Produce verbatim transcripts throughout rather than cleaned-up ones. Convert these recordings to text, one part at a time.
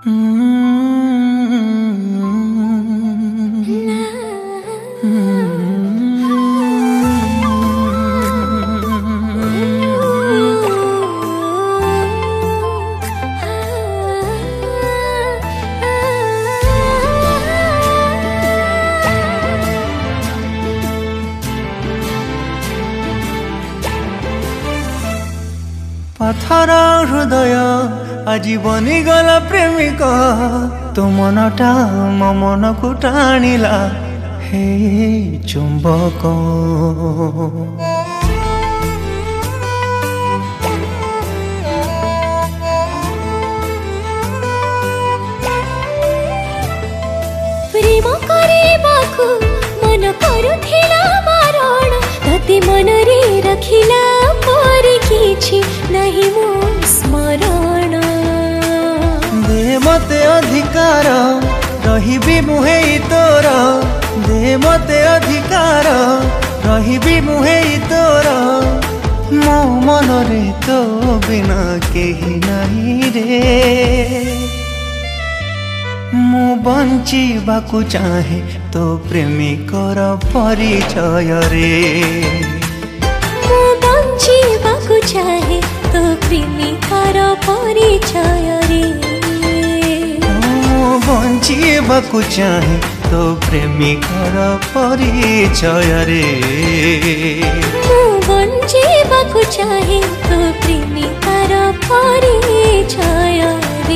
पथर हृदय আজি बनिगला प्रेमिक तो मनटा मो मन को टाणिला हे चुंबक प्रेम करेबाकु मन करुथिला बारण तते मन रे रखिला परि किछि नहीं मो स्मरण दे मते अधिकार रहिबी मुहे तोर दे मते अधिकार रहिबी मुहे तोर मो मन रे तो बिना केही नहीं रे मु बंचिबाकु चाहे तो प्रेमिकर परिचय रे मु बंचिबाकु चाहे तो प्रेमिकर परिचय रे मु बंचिबाकु चाहे तो प्रेमिकर परिचय रे मु बंचिबाकु चाहे तो प्रेमिकर परिचय रे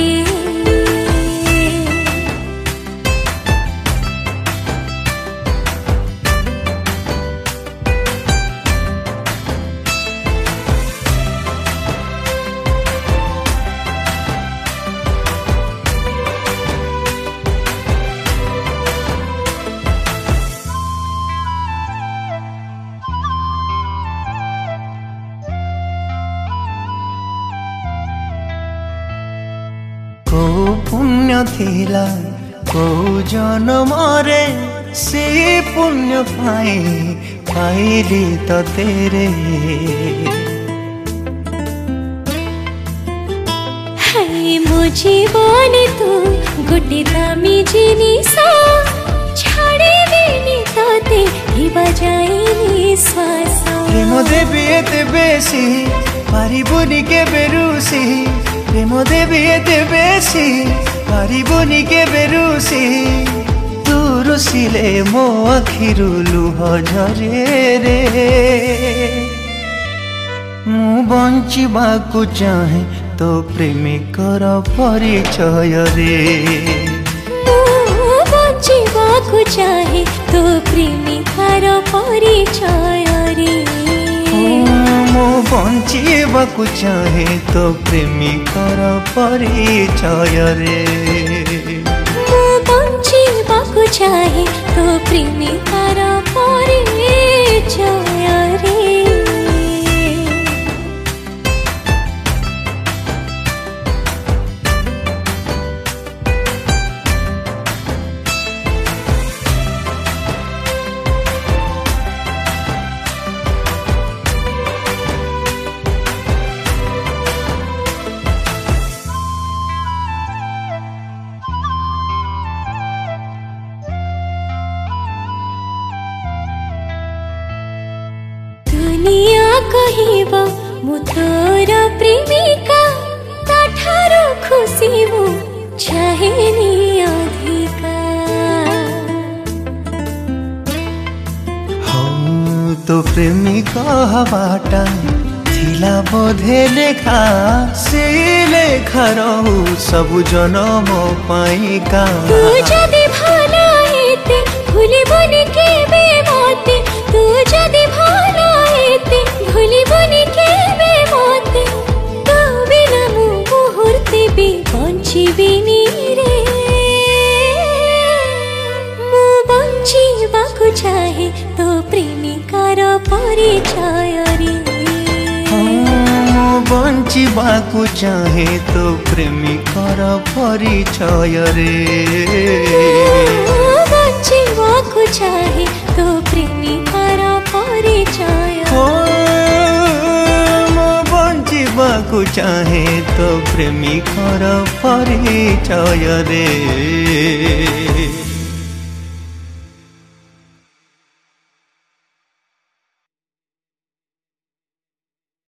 को पुण्य थिला को जन्म रे से पुण्य पाई पाइली तो तेरे हाय मो जीवन तू गोटे दामी जिनिस छाड़ेबिनी तते हिबा जाइनी श्वास प्रेम देवी एते बेसी पारिबुनी के बेरुसी प्रेम देवी एते बेसी पारिबुनी के बेरुसी तू रुसिले मो आखिरु लुह झरे रे मु बंचिबाकु चाहे तो प्रेमिकर परिचय रे मु बंचिबाकु चाहे तो प्रेमिकर परिचय रे मो बंचिबाकु चाहे तो प्रेमिकर परिचय रे मु बंचिबाकु चाहे तो प्रेमिकर परिचय रे दुनिया कहिबा मु तोर प्रेमिका ताठारो खुशी मु चाहेनी अधिका हो तो प्रेमिका हवाटा थिला बोधे लेखा से लेखा रहू सब जनम पाइका तू जदि भला हेते भूलिबुनि केबे मते तू जदि भला हेते भूलिबुनि केबे मते तो बिना मु मुहूर्ते भी बंचिबिनी रे मु बंचिबाकु चाहे तो प्रेमिकर परिचय रे मु बंचिबाकु चाहे तो प्रेमिकर परिचय रे बंचिबाकु चाहे तो प्रेमिकर परिचय मु बंचिबाकु चाहे तो प्रेमिकर परिचय रे।